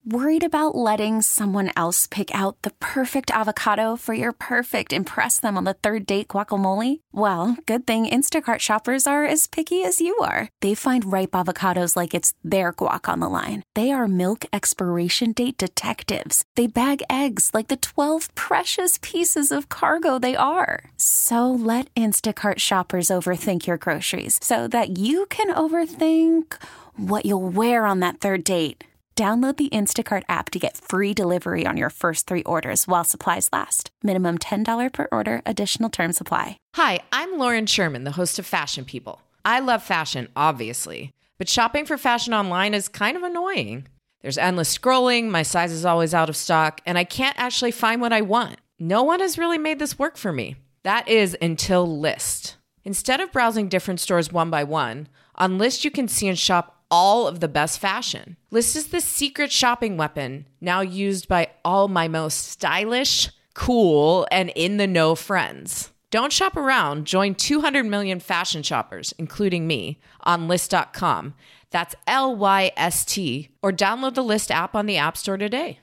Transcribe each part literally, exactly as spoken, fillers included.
Worried about letting someone else pick out the perfect avocado for your perfect impress them on the third date guacamole? Well, good thing Instacart shoppers are as picky as you are. They find ripe avocados like it's their guac on the line. They are milk expiration date detectives. They bag eggs like the twelve precious pieces of cargo they are. So let Instacart shoppers overthink your groceries so that you can overthink what you'll wear on that third date. Download the Instacart app to get free delivery on your first three orders while supplies last. Minimum ten dollars per order. Additional terms apply. Hi, I'm Lauren Sherman, the host of Fashion People. I love fashion, obviously, but shopping for fashion online is kind of annoying. There's endless scrolling, my size is always out of stock, and I can't actually find what I want. No one has really made this work for me. That is until Lyst. Instead of browsing different stores one by one, on Lyst you can see and shop all of the best fashion. Lyst is the secret shopping weapon now used by all my most stylish, cool, and in-the-know friends. Don't shop around. Join two hundred million fashion shoppers, including me, on Lyst dot com. That's L Y S T. Or download the Lyst app on the App Store today.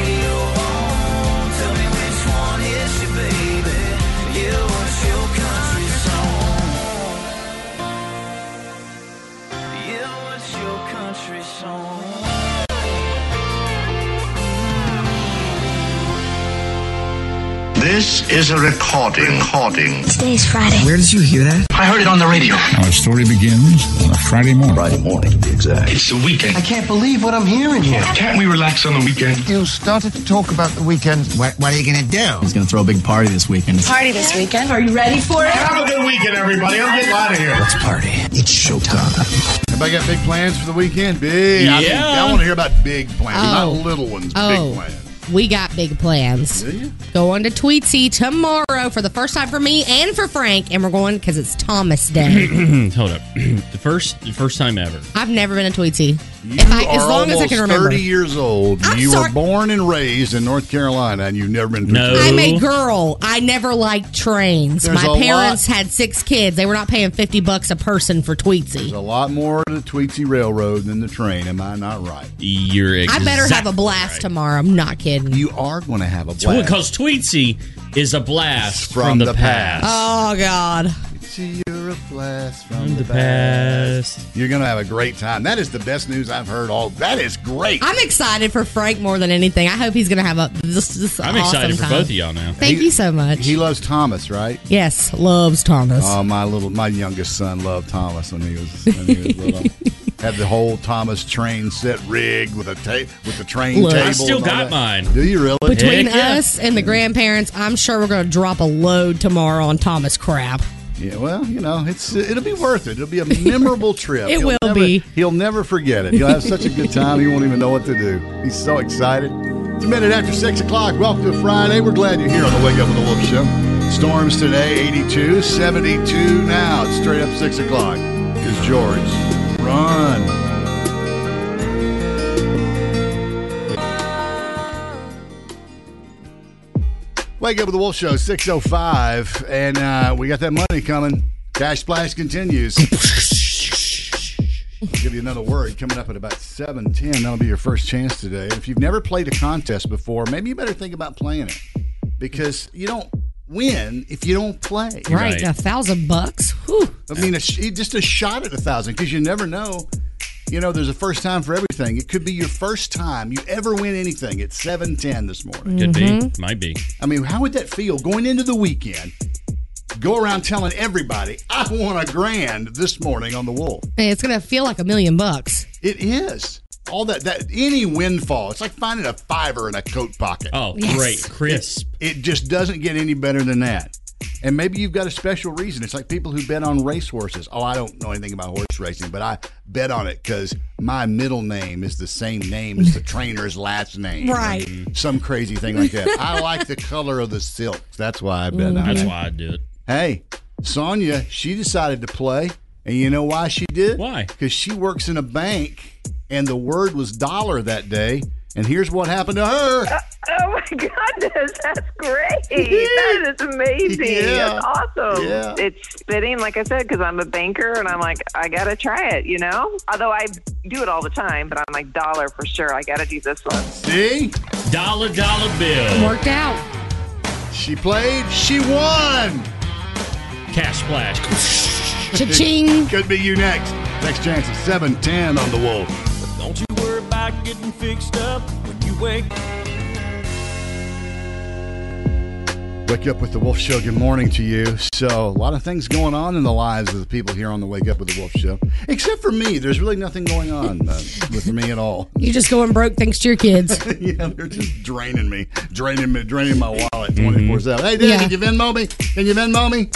This is a recording. Recording. Today's Friday. Where did you hear that? I heard it on the radio. Our story begins on a Friday morning. Friday morning, to be exact. It's the weekend. I can't believe what I'm hearing here. Can't we relax on the weekend? You started to talk about the weekend. What, what are you going to do? He's going to throw a big party this weekend. Party this weekend? Are you ready for it? Have a good weekend, everybody. I'm getting out of here. Let's party. It's showtime. Everybody got big plans for the weekend? Big. Yeah. I, mean, I want to hear about big plans, Oh. not little ones. Oh. Big plans. We got big plans. Do you? Going to Tweetsy tomorrow for the first time for me and for Frank, and we're going because it's Thomas Day. Hold up. The first the first time ever. I've never been to Tweetsy. You If I, are as long as I can almost remember. thirty years old. I'm you sorry. were born and raised in North Carolina, and you've never been to No. I'm a girl. I never liked trains. There's My a parents lot- had six kids. They were not paying fifty bucks a person for There's Tweetsy. a lot more to the Tweetsy Railroad than the train. Am I not right? You're exactly I better have a blast right. tomorrow. I'm not kidding. You are going to have a blast. Because Tweetsy is a blast from, From the, the past. Oh, God. See, you're a blast from, From the, the past. past. You're going to have a great time. That is the best news I've heard all. That is great. I'm excited for Frank more than anything. I hope he's going to have a this, this I'm awesome excited for time. both of y'all now. Thank He- you so much. He loves Thomas, right? Yes, loves Thomas. Oh, my little, my youngest son loved Thomas when he was, when he was little. Had the whole Thomas train set rigged with a ta- with the train Look, table. I still and all got that. mine. Do you really? Between Heck yeah. us and the grandparents, I'm sure we're going to drop a load tomorrow on Thomas crap. Yeah, well, you know, it's it'll be worth it. It'll be a memorable trip. It He'll will never- be. He'll never forget it. He'll have such a good time. He won't even know what to do. He's so excited. It's a minute after six o'clock. Welcome to Friday. We're glad you're here on the Wake Up with the Wolf Show. Storms today, eighty-two, seventy-two now. It's straight up six o'clock. Here's George. Run. Wake Up with the Wolf Show, six oh five, and uh, we got that money coming. Cash Splash continues. I'll give you another word coming up at about seven ten. That'll be your first chance today. If you've never played a contest before, maybe you better think about playing it, because you don't win if you don't play. Right, Right. a thousand bucks. Whew. I mean, a sh- just a shot at a thousand, because you never know. You know, there's a first time for everything. It could be your first time you ever win anything at seven ten this morning. Could Mm-hmm. be. Might be. I mean, how would that feel going into the weekend? Go around telling everybody, I won a grand this morning on the Wolf. Hey, it's going to feel like a million bucks. It is. All that, that any windfall, it's like finding a fiver in a coat pocket. Oh, Yes. great. Crisp. It just doesn't get any better than that. And maybe you've got a special reason. It's like people who bet on racehorses. Oh, I don't know anything about horse racing, but I bet on it because my middle name is the same name as the trainer's last name. Right. Some crazy thing like that. I like the color of the silk. That's why I bet on That's it. why I do it. Hey, Sonia, she decided to play. And you know why she did? Why? Because she works in a bank, and the word was dollar that day. And here's what happened to her. Uh, oh my goodness, that's great. That is amazing. Yeah. That's awesome. Yeah. It's fitting, like I said, because I'm a banker and I'm like, I got to try it, you know? Although I do it all the time, but I'm like, dollar for sure. I got to do this one. See? Dollar, dollar bill. Worked out. She played. She won. Cash splash. Cha-ching. Could be you next. Next chance at seven ten on The Wolf. Don't you worry about getting fixed up when you wake. Wake Up with the Wolf Show. Good morning to you. So, a lot of things going on in the lives of the people here on the Wake Up with the Wolf Show. Except for me. There's really nothing going on uh, with me at all. You're just going broke thanks to your kids. Yeah, they're just draining me. Draining me, draining my wallet twenty-four seven. Hey, Dad, Yeah. can you Venmo me? Can you Venmo me?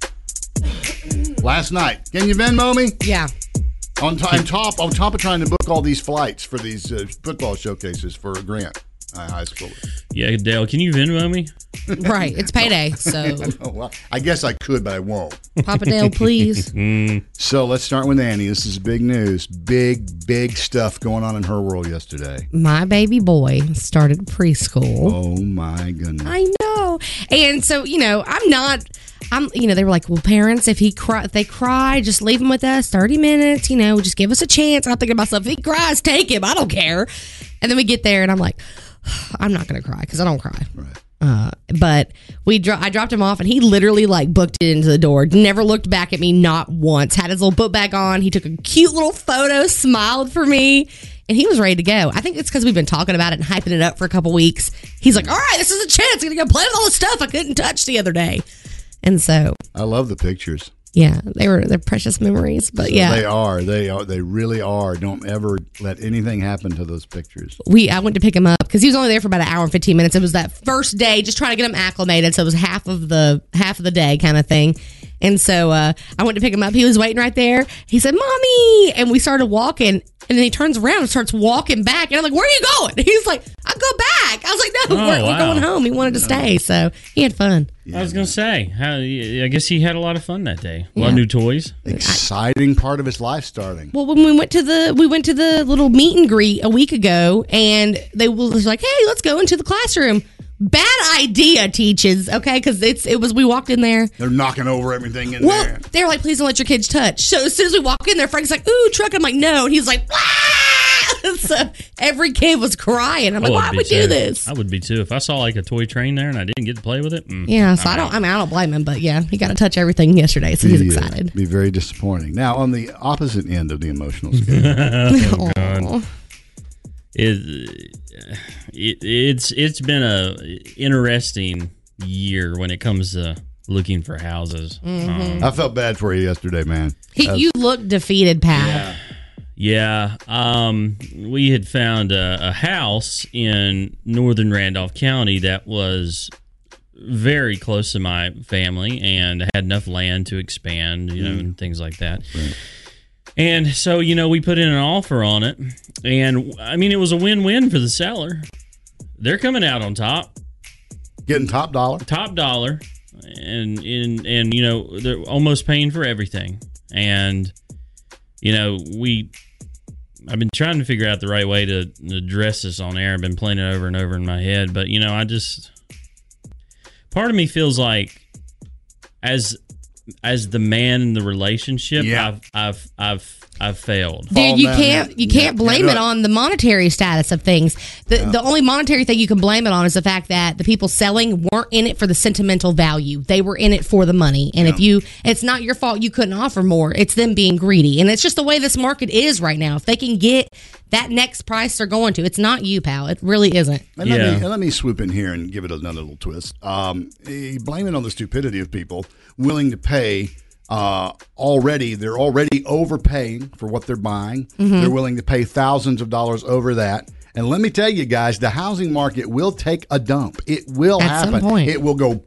Last night. Can you Venmo me? Yeah. On, t- on top, on top of trying to book all these flights for these uh, football showcases for a grant, uh, high school. Yeah, Dale, can you Venmo me? Right. It's payday, so Well, I guess I could, but I won't. Papa Dale, please. Mm. So let's start with Annie. This is big news. Big, big stuff going on in her world yesterday. My baby boy started preschool. Oh, my goodness. I know. And so, you know, I'm not, I'm, you know, they were like, well, parents, if he cry, if they cry, just leave him with us thirty minutes, you know, just give us a chance. I'm thinking to myself, if he cries, take him. I don't care. And then we get there and I'm like, I'm not going to cry because I don't cry. Right. Uh, but we dro- I dropped him off and he literally like booked it into the door. Never looked back at me, not once. Had his little book bag on. He took a cute little photo, smiled for me, and he was ready to go. I think it's because we've been talking about it and hyping it up for a couple weeks. He's like, all right, this is a chance. I'm going to go play with all the stuff I couldn't touch the other day. And so, I love the pictures. yeah, they were they're precious memories. But So yeah, They are. They are. They really are. Don't ever let anything happen to those pictures. we I went to pick him up because he was only there for about an hour and fifteen minutes. It was that first day, just trying to get him acclimated. So it was half of the half of the day kind of thing. And so uh, I went to pick him up. He was waiting right there. He said, "Mommy," and we started walking. And then he turns around and starts walking back. And I'm like, "Where are you going?" He's like, "I'll go back." I was like, "No, Oh, we're, wow. we're going home." He wanted to stay, so he had fun. I was going to say, how, I guess he had a lot of fun that day. A lot Yeah. of new toys. Exciting part of his life starting. Well, when we went to the we went to the little meet and greet a week ago, and they was like, "Hey, let's go into the classroom." Bad idea, teaches, okay? Because it's it was we walked in there. They're knocking over everything in Well, there. they were like, "Please don't let your kids touch." So as soon as we walk in there, Frank's like, "Ooh, truck!" I'm like, "No," and he's like, "Ah!" So every kid was crying. I'm like, I would "Why be would we do too. this?" I would be too. If I saw like a toy train there and I didn't get to play with it. Mm, Yeah, so I'm I don't. out. I mean, I don't blame him, but yeah, he got to touch everything yesterday, so he's Be, uh, excited. Be very disappointing. Now, on the opposite end of the emotional scale, Oh, God. Aw. It, it, it's it's been a interesting year when it comes to looking for houses. Um, I felt bad for you yesterday, man. He, As- you look defeated, pal. Yeah. Yeah, um, we had found a, a house in northern Randolph County that was very close to my family and had enough land to expand, you know, and things like that. Right. And so, you know, we put in an offer on it, and I mean, it was a win-win for the seller. They're coming out on top, Getting top dollar. top dollar, and and and you know, they're almost paying for everything. And you know, we I've been trying to figure out the right way to address this on air. I've been playing it over and over in my head, but you know, I just part of me feels like as as the man in the relationship, Yeah. I've I've I've I've failed. Dude, you down can't here. you Yeah, can't can't blame do it it. on the monetary status of things. The the only monetary thing you can blame it on is the fact that the people selling weren't in it for the sentimental value. They were in it for the money. And if you it's not your fault you couldn't offer more. It's them being greedy. And it's just the way this market is right now. If they can get that next price they're going to, it's not you, pal. It really isn't. And let, Yeah. me, and let me swoop in here and give it another little twist. Um, eh, blame it on the stupidity of people willing to pay. Uh, already, they're already overpaying for what they're buying. Mm-hmm. They're willing to pay thousands of dollars over that. And let me tell you guys, the housing market will take a dump. It will At happen. some point. It will go,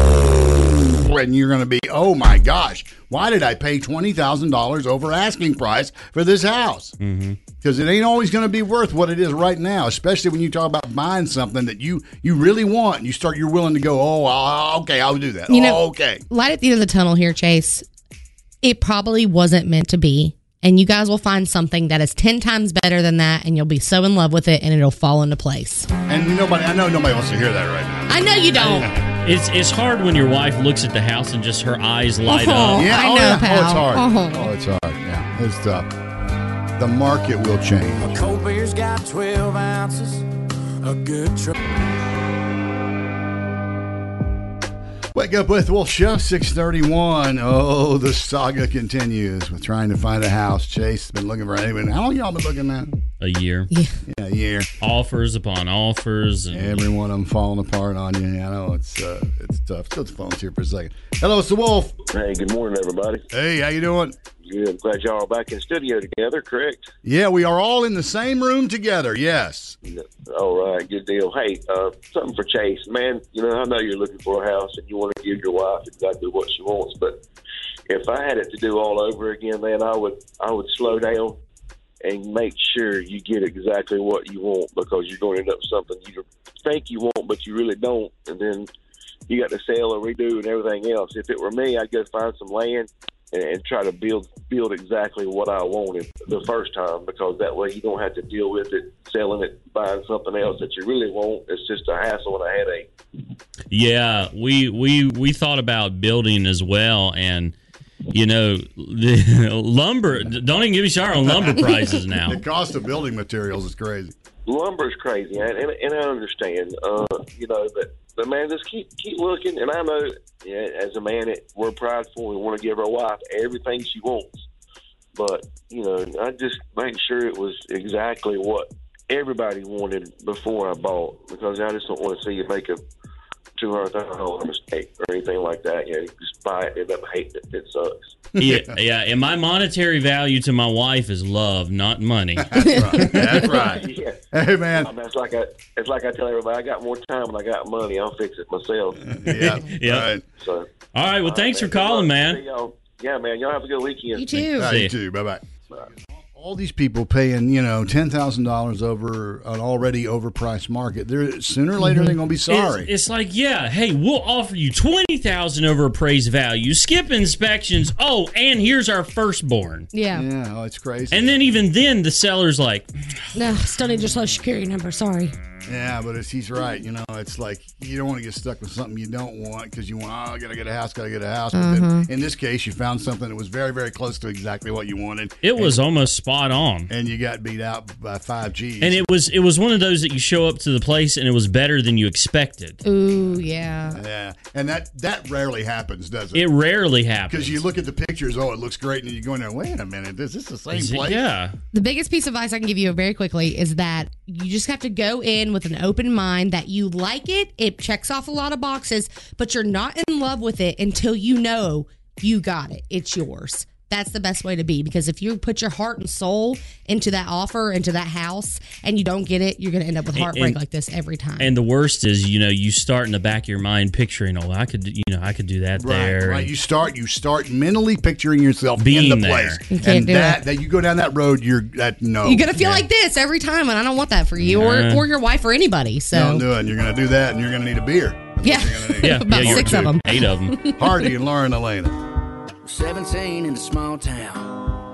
and you're going to be, oh my gosh, why did I pay twenty thousand dollars over asking price for this house? Mm-hmm. Because it ain't always going to be worth what it is right now, especially when you talk about buying something that you, you really want. And you start, you're willing to go, oh, uh, okay, I'll do that. You know, oh, okay. Light at the end of the tunnel here, Chase. It probably wasn't meant to be. and you guys will find something that is ten times better than that, and you'll be so in love with it, and it'll fall into place. And nobody, I know nobody wants to hear that right now. I know you don't. It's it's hard when your wife looks at the house and just her eyes light Uh-huh. up. Yeah, I oh, know, yeah. pal. Oh, it's hard. Uh-huh. Oh, it's hard. Yeah, it's tough. The market will change. A cold beer's got twelve ounces. A good trip. Wake up with Wolf Show, six thirty-one. Oh, the saga continues with trying to find a house. Chase has been looking for anyone. How long y'all been looking at? A year. Yeah. Yeah, a year. Offers upon offers. And Every one of them falling apart on you. I know it's uh, it's tough. Still, the phone's here for a second. Hello, it's the Wolf. Hey, good morning, everybody. Hey, how you doing? Good. I'm glad y'all are back in studio together, correct? Yeah, we are all in the same room together. Yes. All right, good deal. Hey, uh, something for Chase. Man, you know, I know you're looking for a house and you want to give your wife exactly what she wants, but if I had it to do all over again, man, I would I would slow down and make sure you get exactly what you want, because you're going to end up with something you think you want, but you really don't, and then you got to sell and redo and everything else. If it were me, I'd go find some land and, and try to build build exactly what I wanted the first time, because that way you don't have to deal with it, selling it, buying something else that you really want. It's just a hassle and a headache. Yeah, we we we thought about building as well, and you know, the lumber. Don't even get me started on lumber prices now. The cost of building materials is crazy. Lumber's crazy, and, and, and I understand, uh, you know, but, but man, just keep keep looking. And I know, yeah, as a man, it, we're prideful. We want to give our wife everything she wants, but you know, I just make sure it was exactly what everybody wanted before I bought, because I just don't want to see you make a two hundred thousand dollar mistake or anything like that. You know, just buy it, end up hating it. It sucks. Yeah, yeah. And my monetary value to my wife is love, not money. That's right. That's right. Yeah. Hey, man. I mean, it's like I, it's like I tell everybody, I got more time and I got money. I'll fix it myself. Yeah. Yeah. Right. So, all right. Well, thanks right, for calling, man. See y'all. Yeah, man. Y'all have a good weekend. You too. Right, you too. Bye-bye. Bye. All these people paying, you know, ten thousand dollars over an already overpriced market. They're sooner or later Mm-hmm. they're going to be sorry. It's, it's like, yeah, hey, we'll offer you twenty thousand over appraised value. Skip inspections. Oh, and here's our firstborn. Yeah. Yeah, oh, it's crazy. And then even then, the seller's like, No, still need your social security number. Sorry. Yeah, but it's, he's right. You know, it's like you don't want to get stuck with something you don't want because you want, oh, I got to get a house, got to get a house. But Uh-huh. then in this case, you found something that was very, very close to exactly what you wanted. it was and, almost spot on. and you got beat out by five G's. And it was it was one of those that you show up to the place and it was better than you expected. Ooh, yeah. Yeah, and that, that rarely happens, does it? It rarely happens. Because you look at the pictures, oh, it looks great, and you go in there, wait a minute, is this the same Is it- place? yeah. The biggest piece of advice I can give you very quickly is that you just have to go in with an open mind that you like it. It checks off a lot of boxes, but you're not in love with it until you know you got it. It's yours. That's the best way to be, because if you put your heart and soul into that offer, into that house, and you don't get it, you're going to end up with heartbreak And- like this every time. And the worst is, you know, you start in the back of your mind picturing, oh, I could, you know, I could do that Right, there. right. And- You start, you start mentally picturing yourself Being in the there. place, You can't and do that it. that you go down that road, you're that no, You're going to feel Yeah. like this every time, and I don't want that for you or, Nah. or your wife or anybody. So Don't do it. And you're going to do that, and you're going to need a beer. yeah, Yeah, about yeah, you're six of them. Eight of them. Hardy and Lauren Elena. seventeen in a small town.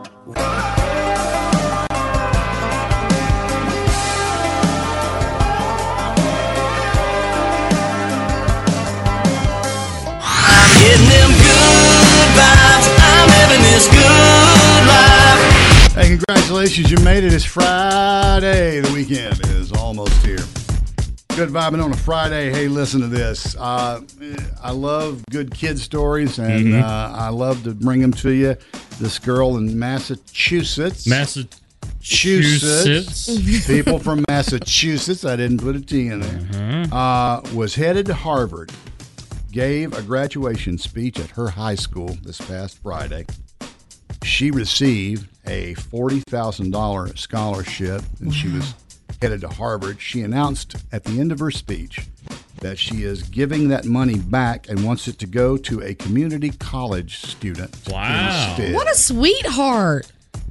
I'm getting them good vibes. I'm living this good life. Hey, congratulations. You made it. It's Friday. The weekend is almost here. Good vibing on a Friday. Hey, listen to this. Uh, I love good kid stories, and Mhm. uh, I love to bring them to you. This girl in Massachusetts. Massachusetts. Massachusetts. People from Massachusetts. I didn't put a T in there. Uh, was headed to Harvard. Gave a graduation speech at her high school this past Friday. She received a forty thousand dollars scholarship, and she was headed to Harvard. She announced at the end of her speech that she is giving that money back and wants it to go to a community college student Wow. instead. What a sweetheart.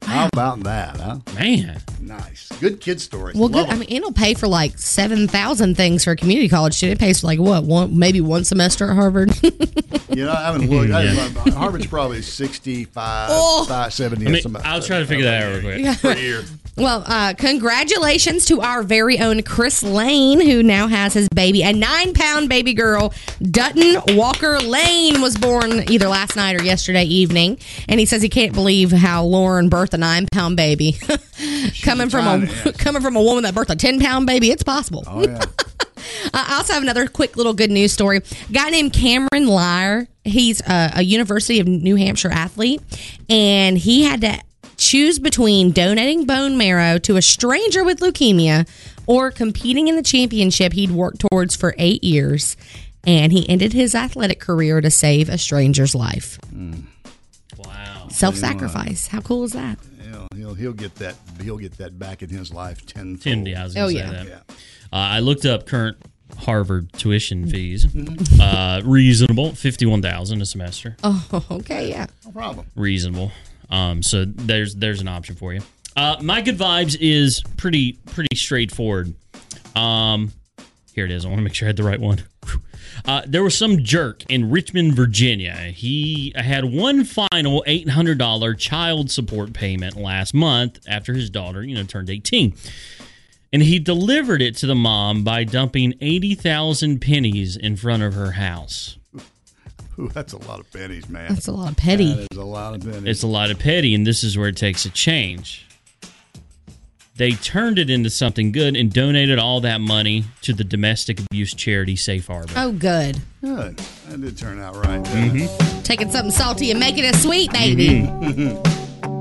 How about that, huh? Man. Nice. Good kid stories. Well, Love good. I 'em. mean, it'll pay for like seven thousand things for a community college student. It pays for like what, one maybe one semester at Harvard. You know, I haven't looked. I Yeah. haven't- Harvard's probably sixty-five, Oh. five, seventy. I mean, some- I'll try to figure that out real quick. Yeah. per year. Well, uh, congratulations to our very own Chris Lane, who now has his baby. A nine-pound baby girl, Dutton Walker Lane, was born either last night or yesterday evening. And he says he can't believe how Lauren birthed a nine-pound baby. coming from a tiny, yes. coming from a woman that birthed a ten-pound baby, it's possible. Oh, yeah. I also have another quick little good news story. A guy named Cameron Lyer. He's a, a University of New Hampshire athlete, and he had to choose between donating bone marrow to a stranger with leukemia or competing in the championship he'd worked towards for eight years. And he ended his athletic career to save a stranger's life. Mm. Wow. Self-sacrifice. How cool is that? He'll, he'll he'll get that he'll get that back in his life tenfold. Ten, yeah, I was gonna Oh, say yeah. that. Yeah. Uh, I looked up current Harvard tuition fees. Uh, reasonable, fifty-one thousand a semester. Oh, okay, yeah. No problem. Reasonable. Um, so there's there's an option for you. Uh, my good vibes is pretty pretty straightforward. Um, here it is. I want to make sure I had the right one. Uh, there was some jerk in Richmond, Virginia. He had one final eight hundred dollars child support payment last month after his daughter, you know, turned eighteen. And he delivered it to the mom by dumping eighty thousand pennies in front of her house. Ooh, that's a lot of pennies, man. That's a lot of petty. That is a lot of pennies. It's a lot of petty, and this is where it takes a change. They turned it into something good and donated all that money to the domestic abuse charity Safe Harbor. Oh, good. Good. That did turn out right, didn't Mm-hmm. it? Taking something salty and making it sweet, baby. Mm-hmm.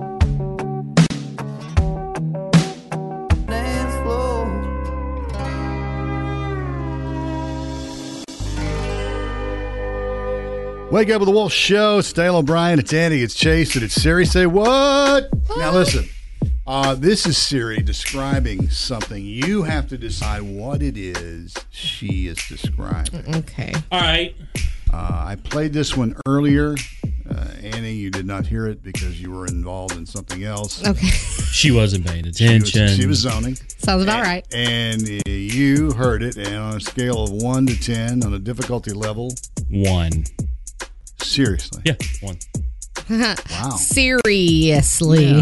Wake up with the Wolf Show. It's Dale O'Brien. It's Andy. It's Chase. And it's Siri. Say what? what? Now listen. Uh, this is Siri describing something. You have to decide what it is she is describing. Okay. All right. Uh, I played this one earlier. Uh, Annie, you did not hear it because you were involved in something else. Okay. She wasn't paying She attention. was, she was zoning. Sounds about and, right. And uh, you heard it. And on a scale of one to ten, on a difficulty level, One. seriously. Yeah, one. Wow. Seriously.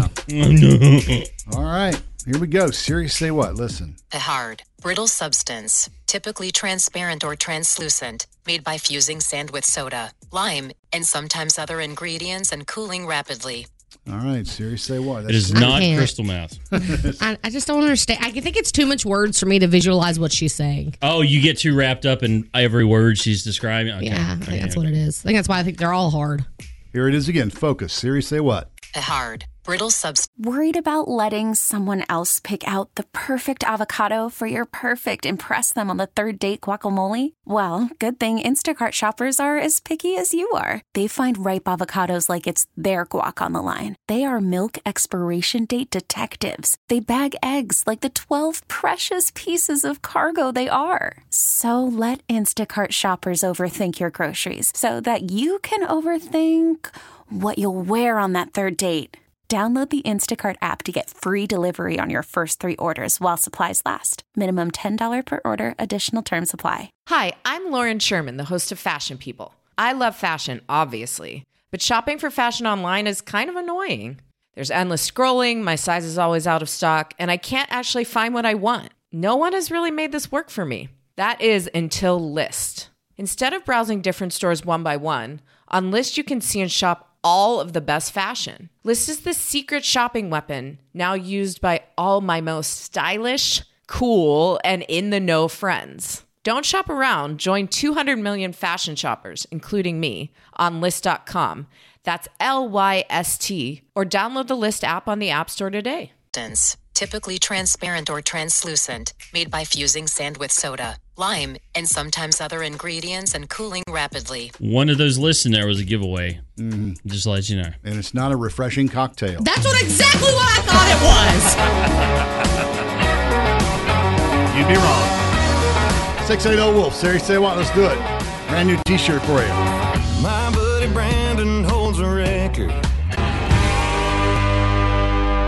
Yeah. All right. Here we go. Siri, say what? Listen. A hard, brittle substance, typically transparent or translucent, made by fusing sand with soda, lime, and sometimes other ingredients and cooling rapidly. All right. Siri, say what? It is I not can't. crystal meth. I, I just don't understand. I think it's too much words for me to visualize what she's saying. Oh, you get too wrapped up in every word she's describing? Okay. Yeah, I think Okay, that's okay. what it is. I think that's why I think they're all hard. Here it is again. Focus. Siri, say what? A hard, brittle substance. Worried about letting someone else pick out the perfect avocado for your perfect impress them on the third date guacamole? Well, good thing Instacart shoppers are as picky as you are. They find ripe avocados like it's their guac on the line. They are milk expiration date detectives. They bag eggs like the twelve precious pieces of cargo they are. So let Instacart shoppers overthink your groceries so that you can overthink what you'll wear on that third date. Download the Instacart app to get free delivery on your first three orders while supplies last. Minimum ten dollars per order. Additional terms apply. Hi, I'm Lauren Sherman, the host of Fashion People. I love fashion, obviously, but shopping for fashion online is kind of annoying. There's endless scrolling, my size is always out of stock, and I can't actually find what I want. No one has really made this work for me. That is until Lyst. Instead of browsing different stores one by one, on Lyst you can see and shop all of the best fashion. Lyst is the secret shopping weapon now used by all my most stylish, cool, and in-the-know friends. Don't shop around. Join two hundred million fashion shoppers, including me, on Lyst dot com. That's L Y S T. Or download the Lyst app on the App Store today. Typically transparent or translucent, made by fusing sand with soda, lime, and sometimes other ingredients and cooling rapidly. One of those lists in there was a giveaway. Mm-hmm. Just to let you know. And it's not a refreshing cocktail. That's what exactly what I thought it was. You'd be wrong. six eighty Wolf. Siri, say what? Let's do it. Brand new t-shirt for you. My buddy Brandon holds a record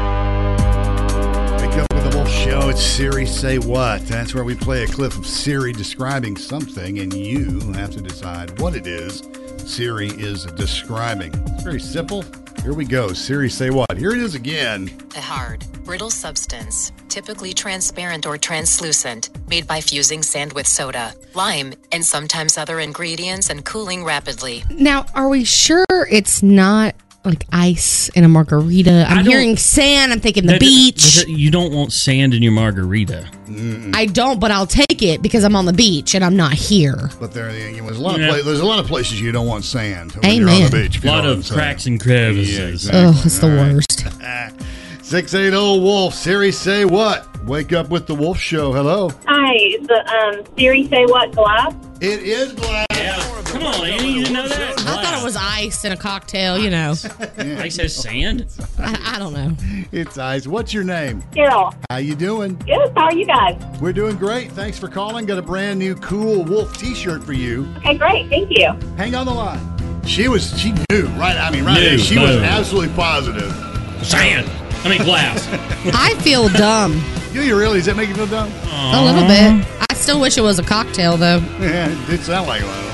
Show. It's Siri Say What. That's where we play a clip of Siri describing something, and you have to decide what it is Siri is describing. It's very simple. Here we go. Siri Say What. Here it is again. A hard, brittle substance, typically transparent or translucent, made by fusing sand with soda, lime, and sometimes other ingredients and cooling rapidly. Now, are we sure it's not like ice in a margarita? I'm hearing sand. I'm thinking the That- beach. that- You don't want sand in your margarita. I don't, but I'll take it because I'm on the beach and I'm not here. But there, you know, there's a lot of Yeah. pla- there's a lot of places you don't want sand when you're on the Amen. beach. if A you lot know what I'm of saying. cracks and crevices. Yeah, exactly. Oh, it's the All right. worst. six eighty Wolf. Siri Say What. Wake up with the Wolf Show. Hello. Hi, is the um, Siri Say What glass? It is glass. Yeah. Come on, Annie. You didn't know that? I thought it was ice in a cocktail, you know. Ice has sand? I, I don't know. It's ice. What's your name? Carol. How you doing? Good. How are you guys? We're doing great. Thanks for calling. Got a brand new cool Wolf T-shirt for you. Okay, great. Thank you. Hang on the line. She was. She knew. Right. I mean, right. Knew. there, She was Boom. absolutely positive. Sand. I mean, glass. I feel dumb. Do you really? Does that make you feel dumb? A little bit. I still wish it was a cocktail, though. Yeah, it did sound like one.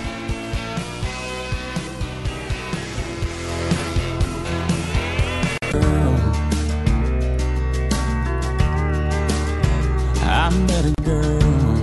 I met a girl.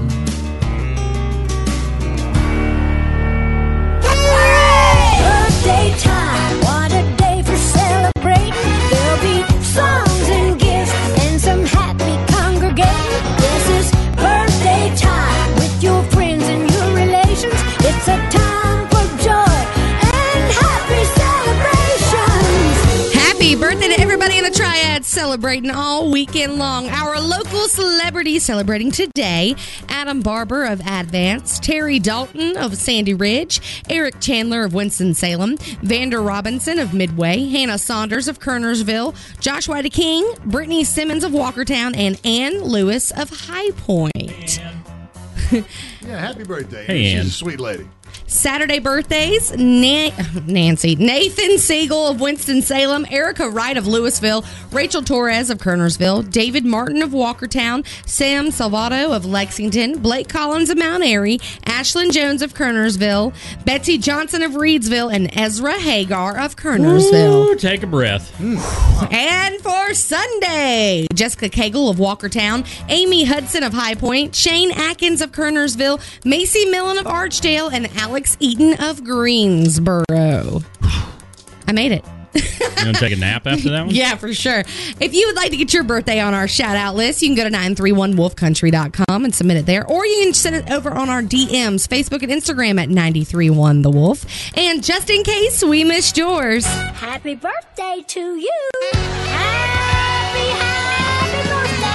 Birthday time, what a day for celebrating. There'll be songs and gifts and some happy congregating. This is birthday time with your friends and your relations. It's a time for joy and happy celebrations. Happy birthday to everybody in the Triad celebrating all weekend long. Our local celebrities celebrating today: Adam Barber of Advance, Terry Dalton of Sandy Ridge, Eric Chandler of Winston-Salem, Vander Robinson of Midway, Hannah Saunders of Kernersville, Joshua King, Brittany Simmons of Walkertown, and Ann Lewis of High Point. Yeah, happy birthday. Hey, She's Ann. a sweet lady. Saturday birthdays: Na- Nancy, Nathan Siegel of Winston-Salem, Erica Wright of Louisville, Rachel Torres of Kernersville, David Martin of Walkertown, Sam Salvato of Lexington, Blake Collins of Mount Airy, Ashlyn Jones of Kernersville, Betsy Johnson of Reedsville, and Ezra Hagar of Kernersville. Ooh, take a breath. And for Sunday, Jessica Cagle of Walkertown, Amy Hudson of High Point, Shane Atkins of Kernersville, Macy Millen of Archdale, and Alex Eaton of Greensboro. I made it. You want to take a nap after that one? Yeah, for sure. If you would like to get your birthday on our shout out list, you can go to nine three one wolf country dot com and submit it there. Or you can send it over on our D Ms, Facebook and Instagram at nine three one the wolf. And just in case we missed yours, Happy birthday to you. Happy, happy birthday.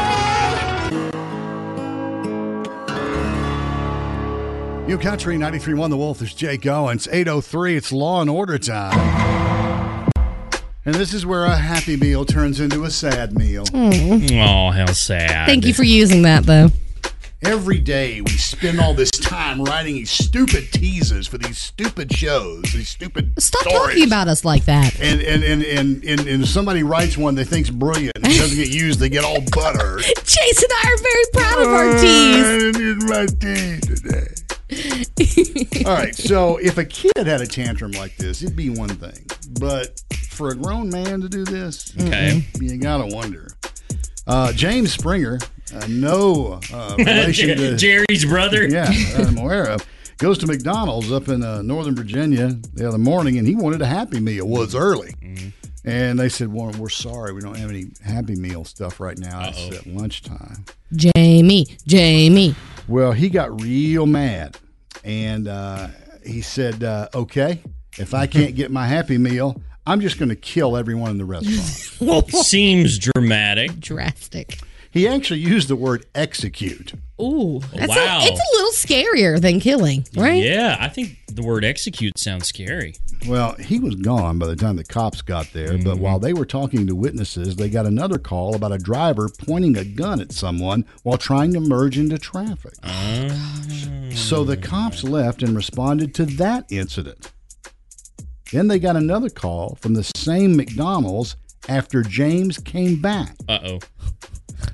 New Country ninety-three point one The Wolf. There's Jake Owens. eight oh three. It's Law and Order time. And this is where a happy meal turns into a sad meal. Oh, how sad. thank you for using that, though. Every day we spend all this time writing these stupid teases for these stupid shows, these stupid Stop stories. talking about us like that. And and, and, and, and and if somebody writes one they think's brilliant and it doesn't get used, they get all buttered. Chase and I are very proud of our Oh, teas. I didn't use my tea today. All right, so if a kid had a tantrum like this, it'd be one thing. But for a grown man to do this, Okay. you gotta wonder. Uh, James Springer, uh, no uh, relation to Jerry's brother. Yeah, that I'm aware of. Goes to McDonald's up in uh, Northern Virginia the other morning, and he wanted a Happy Meal. Well, it's early. Mm-hmm. And they said, well, we're sorry. We don't have any Happy Meal stuff right now. Uh-oh. It's at lunchtime. Jamie, Jamie. Well, he got real mad. And uh, he said, uh, okay, if I can't get my Happy Meal, I'm just going to kill everyone in the restaurant. Seems dramatic. Drastic. He actually used the word execute. Ooh, that's Wow. a, it's a little scarier than killing, right? Yeah, I think the word execute sounds scary. Well, he was gone by the time the cops got there, Mm-hmm. but while they were talking to witnesses, they got another call about a driver pointing a gun at someone while trying to merge into traffic. Oh. So the cops left and responded to that incident. Then they got another call from the same McDonald's after James came back. Uh-oh.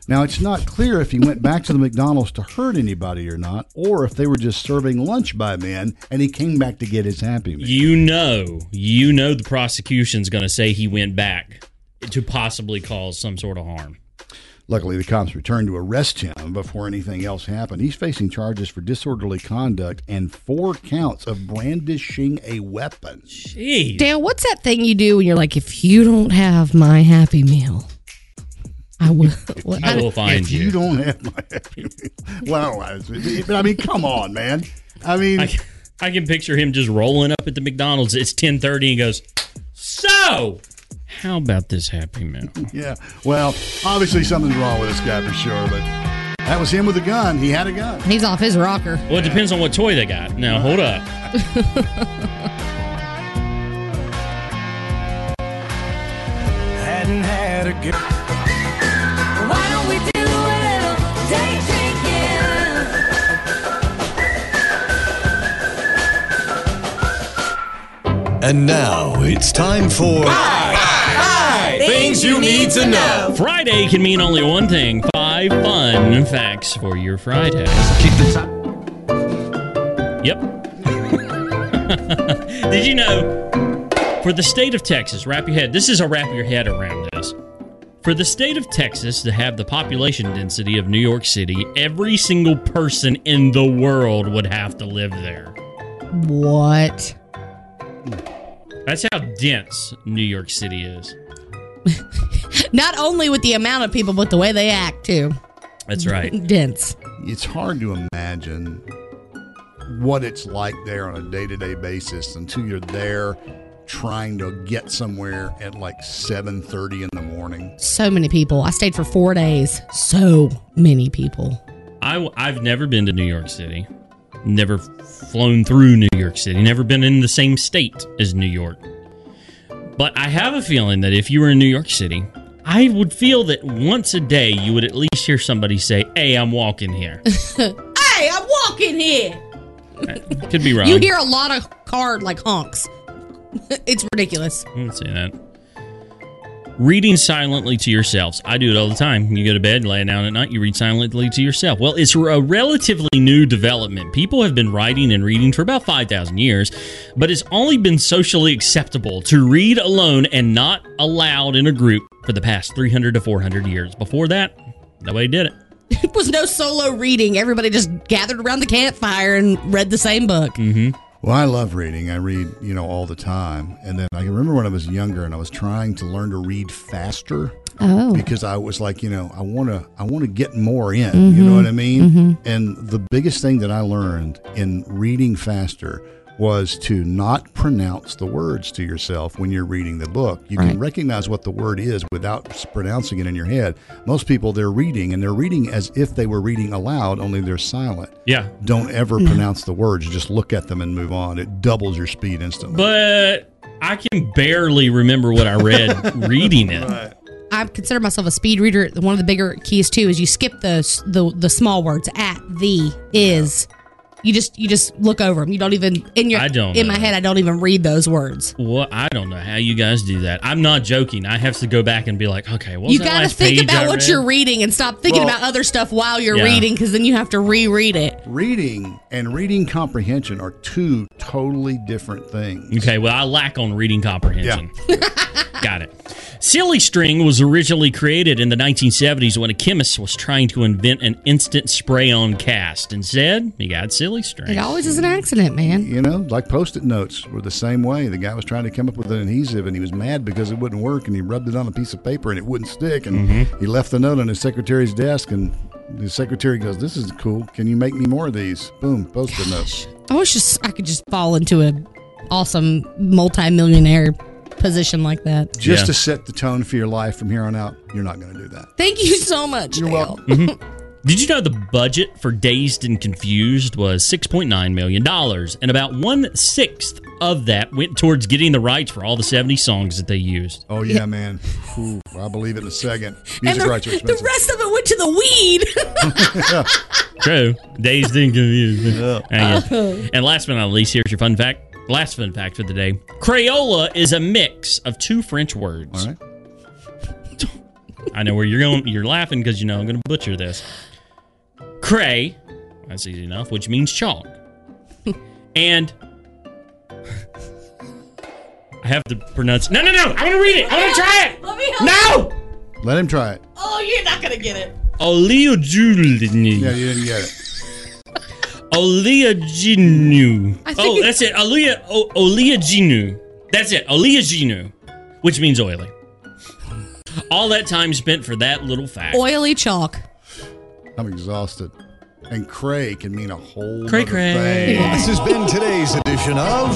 Now, it's not clear if he went back to the McDonald's to hurt anybody or not, or if they were just serving lunch by then and he came back to get his Happy Meal. You know, you know the prosecution's going to say he went back to possibly cause some sort of harm. Luckily, the cops returned to arrest him before anything else happened. He's facing charges for disorderly conduct and four counts of brandishing a weapon. Jeez. Dale, what's that thing you do when you're like, if you don't have my Happy Meal, I will. What, I will find if you. you don't have my Happy Meal. Well, I- but I mean, come on, man. I mean, I, I can picture him just rolling up at the McDonald's. It's ten thirty and goes, so, how about this Happy Meal? yeah. Well, obviously something's wrong with this guy for sure, but that was him with a gun. He had a gun. He's off his rocker. Well, it depends on what toy they got. Now, hold up. Hadn't had a good. Why don't we do a little day drinking? And now it's time for Things you need to know. Friday can mean only one thing. Five fun facts for your Friday. Keep the time. Yep. Did you know, for the state of Texas, wrap your head, this is a wrap your head around this. For the state of Texas to have the population density of New York City, every single person in the world would have to live there. What? That's how dense New York City is. Not only with the amount of people, but the way they act, too. That's right. Dense. It's hard to imagine what it's like there on a day-to-day basis until you're there trying to get somewhere at like seven thirty in the morning. So many people. I stayed for four days. So many people. I, I've never been to New York City. Never flown through New York City. Never been in the same state as New York. But I have a feeling that if you were in New York City, I would feel that once a day you would at least hear somebody say, hey, I'm walking here. Hey, I'm walking here. Could be wrong. You hear a lot of car like honks. It's ridiculous. I wouldn't say that. Reading silently to yourselves. I do it all the time. You go to bed, lay down at night, you read silently to yourself. Well, it's a relatively new development. People have been writing and reading for about five thousand years, but it's only been socially acceptable to read alone and not allowed in a group for the past three hundred to four hundred years. Before that, nobody did it. It was no solo reading. Everybody just gathered around the campfire and read the same book. Mm-hmm. Well, I love reading. I read, you know, all the time. And then I can remember when I was younger and I was trying to learn to read faster. Oh. Because I was like, you know, I want to I want to get more in. Mm-hmm. You know what I mean? Mm-hmm. And the biggest thing that I learned in reading faster was to not pronounce the words to yourself when you're reading the book. You Right. can recognize what the word is without pronouncing it in your head. Most people, they're reading, and they're reading as if they were reading aloud, only they're silent. Yeah. Don't ever pronounce the words. Just look at them and move on. It doubles your speed instantly. But I can barely remember what I read reading it. Right. I consider myself a speed reader. One of the bigger keys too is you skip the the, the small words at, the, is. You just you just look over them. You don't even in your I don't in know. my head. I don't even read those words. Well, I don't know how you guys do that. I'm not joking. I have to go back and be like, okay, what was You that got to last think page about I what read? you're reading and stop thinking Well- about other stuff while you're Yeah. reading, because then you have to reread it. Reading and reading comprehension are two totally different things. Okay, well, I lack on reading comprehension. Got it. Silly string was originally created in the nineteen seventies when a chemist was trying to invent an instant spray-on cast. Instead, he got silly string. It always is an accident, man. You know, like Post-it notes were the same way. The guy was trying to come up with an adhesive, and he was mad because it wouldn't work, and he rubbed it on a piece of paper, and it wouldn't stick, and Mm-hmm. he left the note on his secretary's desk, and the secretary goes, "This is cool. Can you make me more of these?" Boom, Post-it note. I wish just I could just fall into a awesome multi-millionaire position like that. Just Yeah. to set the tone for your life from here on out, you're not going to do that. Thank you so much. You're Dale. welcome. Did you know the budget for Dazed and Confused was six point nine million dollars, and about one-sixth of that went towards getting the rights for all the seventy songs that they used? Oh, yeah, man. Ooh, I believe it in a second. And Music the, rights are the expensive. rest of it went to the weed. True. Dazed and Confused. Yeah. Hang on. And last but not least, here's your fun fact. Last fun fact for the day. Crayola is a mix of two French words. All right. I know where you're going. You're laughing because you know I'm going to butcher this. Cray, that's easy enough, which means chalk. And I have to pronounce. No, no, no! I want to read it. I want to try it. Let me help. No. Let him try it. Oh, you're not gonna get it. Oleoginu. Yeah, you didn't get it. Oleoginu. I think Oh, it- that's it. Olea, o, Oleoginu. That's it. Oleoginu, which means oily. All that time spent for that little fact. Oily chalk. I'm exhausted. And cray can mean a whole Cray other cray. thing. This has been today's edition of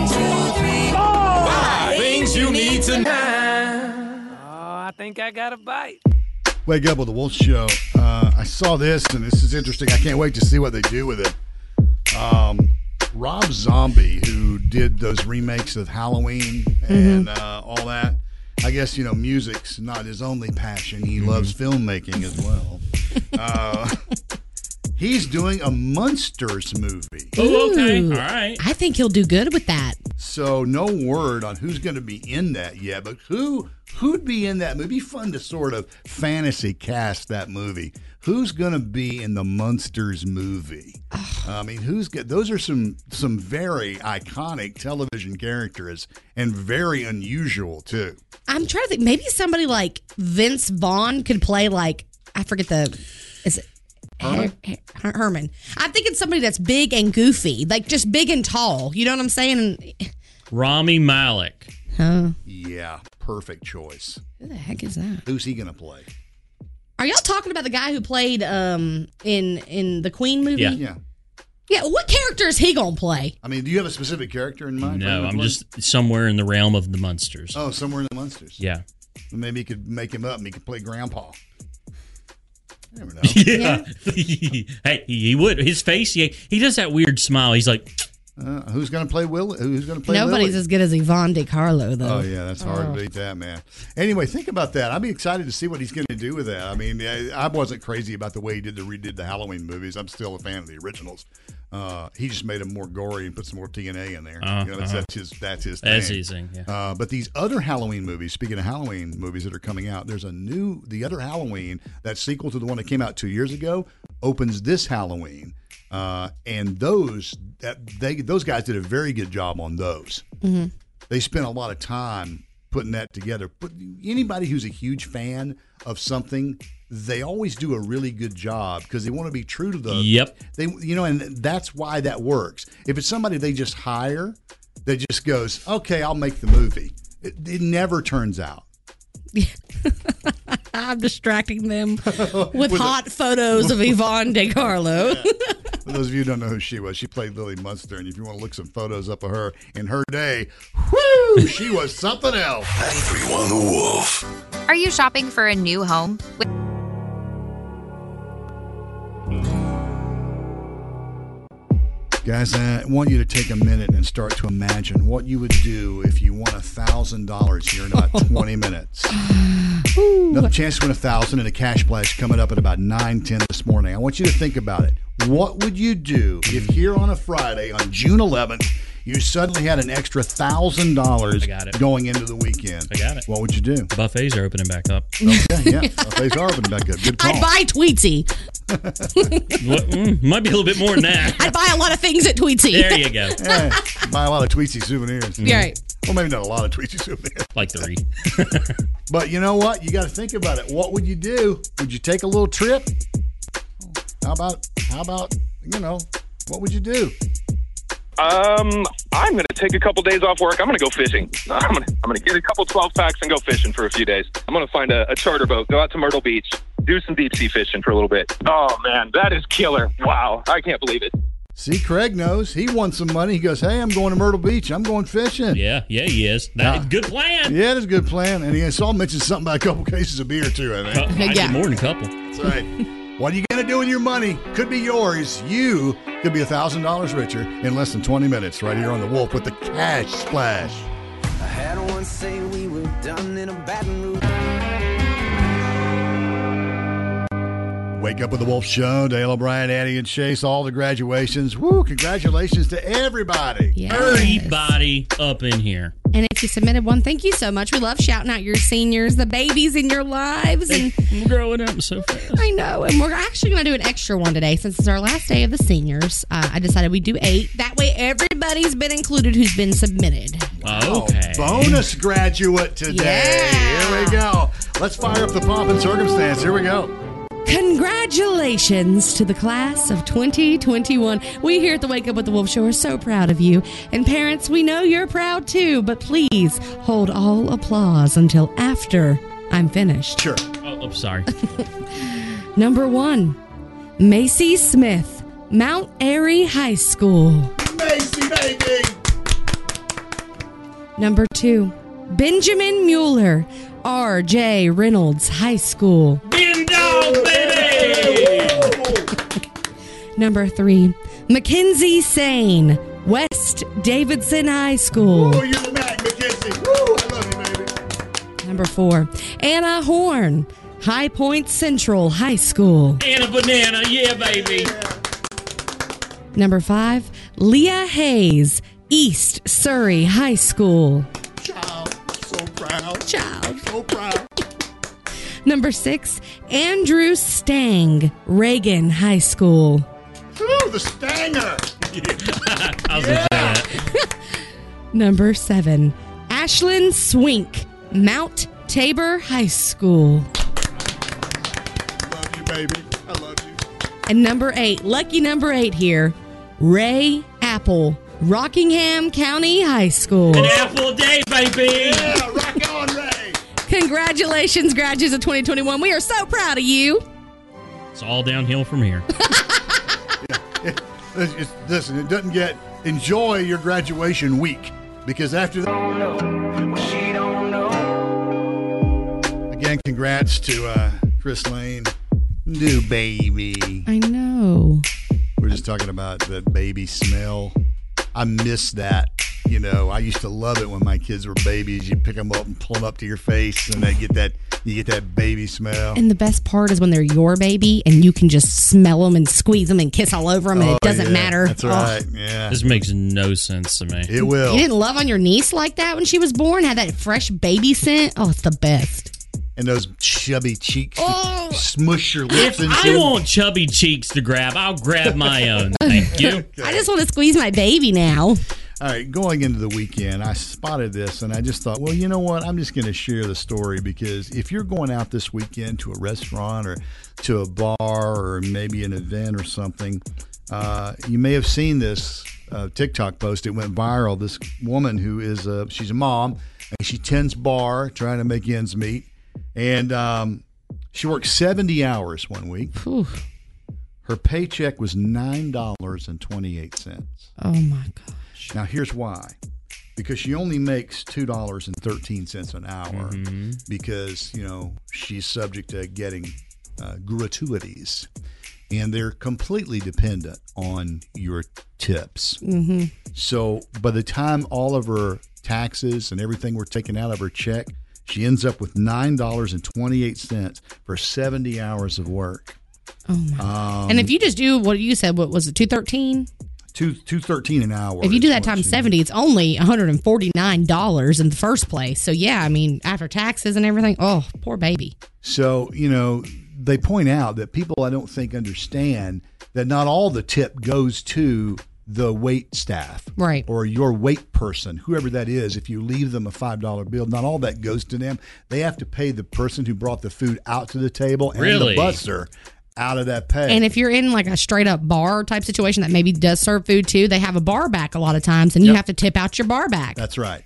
Five things you need to know. Oh, I think I got a bite. Wake Up with the Wolf Show. Uh, I saw this, and this is interesting. I can't wait to see what they do with it. Um, Rob Zombie, who did those remakes of Halloween and uh, all that, I guess, you know, music's not his only passion. He loves filmmaking as well. Uh, he's doing a Munsters movie. Oh, okay. Ooh. All right. I think he'll do good with that. So no word on who's going to be in that yet, but who who'd be in that movie? It'd be fun to sort of fantasy cast that movie. Who's going to be in the Munsters movie? I mean, who's got? Those are some some very iconic television characters and very unusual too. I'm trying to think. Maybe somebody like Vince Vaughn could play like I forget the is it Herman? Her- Herman. I'm thinking somebody that's big and goofy, like just big and tall. You know what I'm saying? Rami Malek. Huh? Yeah, perfect choice. Who the heck is that? Who's he going to play? Are y'all talking about the guy who played um in in the Queen movie? Yeah. Yeah. Yeah. What character is he gonna play? I mean, do you have a specific character in mind? for him No, to I'm play? just somewhere in the realm of the Munsters. Oh, somewhere in the Munsters. Yeah. Maybe you could make him up and he could play Grandpa. You never know. Yeah. Hey, he, he would. His face, he, he does that weird smile. He's like, Uh, who's going to play Will? Who's going to play Nobody's Lily? as good as Yvonne DiCarlo, though. Oh, yeah, that's hard Oh. to beat that, man. Anyway, think about that. I'd be excited to see what he's going to do with that. I mean, I, I wasn't crazy about the way he did the redid the Halloween movies. I'm still a fan of the originals. Uh, he just made them more gory and put some more T N A in there. Uh, you know, that's, uh-huh. that's his that's his thing. That's his thing, yeah. Uh, but these other Halloween movies, speaking of Halloween movies that are coming out, there's a new, the other Halloween, that sequel to the one that came out two years ago, opens this Halloween. Uh, and those that they those guys did a very good job on those. Mm-hmm. They spent a lot of time putting that together. But anybody who's a huge fan of something, they always do a really good job because they want to be true to the. Yep. They you know, and that's why that works. If it's somebody they just hire, that just goes, okay, I'll make the movie. It, it never turns out. I'm distracting them with, With hot a- photos of Yvonne DiCarlo. For those of you who don't know who she was, she played Lily Munster, and if you want to look some photos up of her in her day, whoo, she was something else. ninety-three point one The Wolf. Are you shopping for a new home? Guys, I want you to take a minute and start to imagine what you would do if you won one thousand dollars here in about twenty minutes. Another chance to win one thousand dollars and a cash splash coming up at about nine ten this morning. I want you to think about it. What would you do if here on a Friday, on June eleventh, you suddenly had an extra one thousand dollars I got it. going into the weekend? I got it. What would you do? Buffets are opening back up. Okay, yeah. Buffets are opening back up. Good call. I'd buy Tweetsy. What, mm, might be a little bit more than that. I'd buy a lot of things at Tweetsy. There you go. Yeah, buy a lot of Tweetsy souvenirs. Yeah, right. Well, maybe not a lot of Tweetsy souvenirs. Like three. But you know what? You got to think about it. What would you do? Would you take a little trip? How about, how about, you know, what would you do? Um, I'm going to take a couple days off work. I'm going to go fishing. I'm going to I'm going to get a couple twelve packs and go fishing for a few days. I'm going to find a, a charter boat, go out to Myrtle Beach, do some deep sea fishing for a little bit. Oh man, that is killer! Wow, I can't believe it. See, Craig knows. He won some money. He goes, hey, I'm going to Myrtle Beach. I'm going fishing. Yeah, yeah, he is. That, Yeah. Good plan. Yeah, that's a good plan. And he saw mention something about a couple cases of beer, too, I Uh, think. I Yeah. did more than a couple. That's right. What are you going to do with your money? Could be yours. You could be one thousand dollars richer in less than twenty minutes right here on The Wolf with the Cash Splash. I had one say we were done in a Baton Rouge. Wake Up with the Wolf Show. Dale O'Brien, Annie, and Chase. All the graduations. Woo! Congratulations to everybody. Yes. Everybody up in here. And if you submitted one, thank you so much. We love shouting out your seniors, the babies in your lives. And we're growing up so fast. I know. And we're actually going to do an extra one today. Since it's our last day of the seniors, uh, I decided we'd do eight. That way everybody's been included who's been submitted. Oh, okay. Bonus graduate today. Yeah. Here we go. Let's fire up the pomp and circumstance. Here we go. Congratulations to the class of twenty twenty-one. We here at the Wake Up with the Wolf Show are so proud of you. And parents, we know you're proud too, but please hold all applause until after I'm finished. Sure. Oh, I'm sorry. Number one, Macy Smith, Mount Airy High School. Macy, baby! Number two, Benjamin Mueller, R J Reynolds High School. Bin dog, baby! Number three, Mackenzie Sane, West Davidson High School. Oh, you're the man, Mackenzie. Woo, I love you, baby. Number four, Anna Horn, High Point Central High School. Anna Banana, yeah, baby. Number five, Leah Hayes, East Surrey High School. Child, so proud. Child. So proud. Number six, Andrew Stang, Reagan High School. Ooh, the Stanger. I was yeah. gonna say that. Number seven, Ashlyn Swink, Mount Tabor High School. Love you, baby. I love you. And number eight, lucky number eight here, Ray Apple, Rockingham County High School. An apple a day, baby. Yeah, rock on, Ray. Congratulations, graduates of twenty twenty-one. We are so proud of you. It's all downhill from here. yeah, it, it's, it's, listen, it doesn't get, enjoy your graduation week, because after that, again, congrats to uh, Chris Lane, new baby. I know. We're just talking about the baby smell. I miss that. You know, I used to love it when my kids were babies. You pick them up and pull them up to your face, and they get that you get that baby smell. And the best part is when they're your baby, and you can just smell them and squeeze them and kiss all over them, and oh, it doesn't yeah, matter. That's right. Oh. Yeah, this makes no sense to me. It will. You didn't love on your niece like that when she was born? Had that fresh baby scent? Oh, it's the best. And those chubby cheeks, oh. smush your lips if into. I want chubby cheeks to grab, I'll grab my own. Thank you. Okay. I just want to squeeze my baby now. All right, going into the weekend, I spotted this, and I just thought, well, you know what? I'm just going to share the story, because if you're going out this weekend to a restaurant or to a bar or maybe an event or something, uh, you may have seen this uh, TikTok post. It went viral. This woman who is a, she's a mom, and she tends bar, trying to make ends meet, and um, she worked seventy hours one week. Whew. Her paycheck was nine dollars and twenty-eight cents. Oh, my God. Now, here's why. Because she only makes two dollars and thirteen cents an hour mm-hmm. because, you know, she's subject to getting uh, gratuities. And they're completely dependent on your tips. Mm-hmm. So by the time all of her taxes and everything were taken out of her check, she ends up with nine dollars and twenty-eight cents for seventy hours of work. Oh, my. Um, and if you just do what you said, what was it, two thirteen? Two two thirteen an hour. If you do that times seventy, it's only one hundred and forty nine dollars in the first place. So yeah, I mean, after taxes and everything, oh, poor baby. So you know, they point out that people I don't think understand that not all the tip goes to the wait staff, right, or your wait person, whoever that is. If you leave them a five dollar bill, not all that goes to them. They have to pay the person who brought the food out to the table and really? the busser out of that pay. And if you're in like a straight up bar type situation that maybe does serve food too, they have a bar back a lot of times, and you yep. have to tip out your bar back. That's right.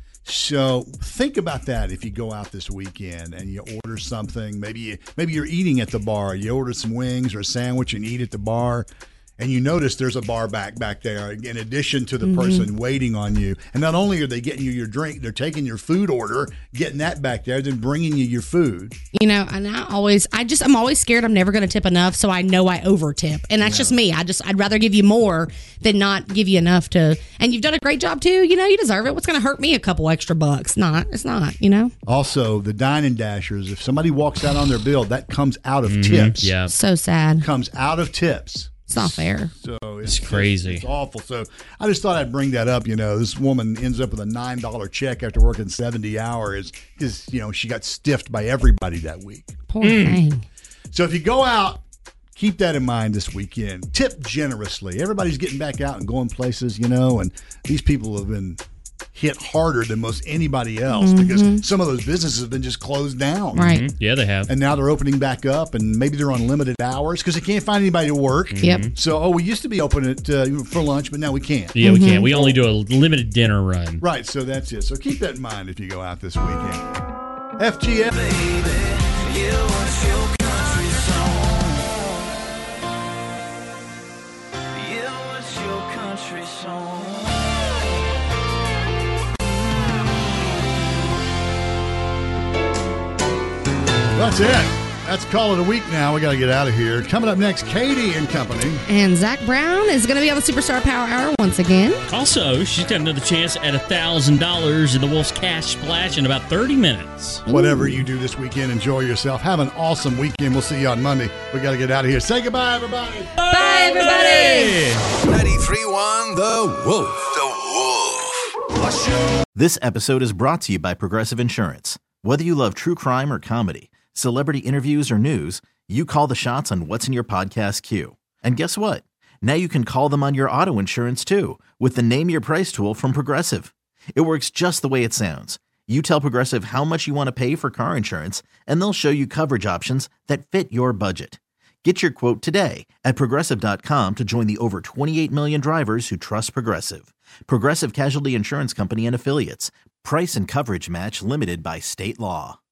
So think about that if you go out this weekend and you order something. Maybe you, maybe you're eating at the bar. You order some wings or a sandwich and eat at the bar, and you notice there's a bar back back there in addition to the Mhm. person waiting on you. And not only are they getting you your drink, they're taking your food order, getting that back there, then bringing you your food. You know, and I always, I just, I'm always scared I'm never going to tip enough, so I know I over tip, and that's just me. I just, I'd rather give you more than not give you enough to. And you've done a great job too. You know, you deserve it. What's going to hurt me a couple extra bucks? Not, it's not. You know. Also, the Dine and Dashers, if somebody walks out on their bill, that comes out of Mhm, tips. yeah. So sad. Comes out of tips. It's not fair. So it's, It's crazy. It's awful. So I just thought I'd bring that up. You know, this woman ends up with a nine dollar check after working seventy hours because, you know, she got stiffed by everybody that week. Poor thing. So if you go out, keep that in mind this weekend. Tip generously. Everybody's getting back out and going places, you know, and these people have been hit harder than most anybody else Mhm. because some of those businesses have been just closed down. Right. Mhm. Yeah, they have. And now they're opening back up, and maybe they're on limited hours because they can't find anybody to work. Yep. So, oh, we used to be open at, uh, for lunch, but now we can't. Yeah, we can't. We only do a limited dinner run. Right, so that's it. So keep that in mind if you go out this weekend. F G M. That's it. That's call it a week now. We got to get out of here. Coming up next, Katie and company. And Zach Brown is going to be on the Superstar Power Hour once again. Also, she's got another chance at one thousand dollars in the Wolf's Cash Splash in about thirty minutes. Whatever you do this weekend, enjoy yourself. Have an awesome weekend. We'll see you on Monday. We got to get out of here. Say goodbye, everybody. Bye, everybody. ninety-three point one The Wolf. The Wolf. This episode is brought to you by Progressive Insurance. Whether you love true crime or comedy, celebrity interviews or news, you call the shots on what's in your podcast queue. And guess what? Now you can call them on your auto insurance too with the Name Your Price tool from Progressive. It works just the way it sounds. You tell Progressive how much you want to pay for car insurance, and they'll show you coverage options that fit your budget. Get your quote today at Progressive dot com to join the over twenty-eight million drivers who trust Progressive. Progressive Casualty Insurance Company and Affiliates. Price and coverage match limited by state law.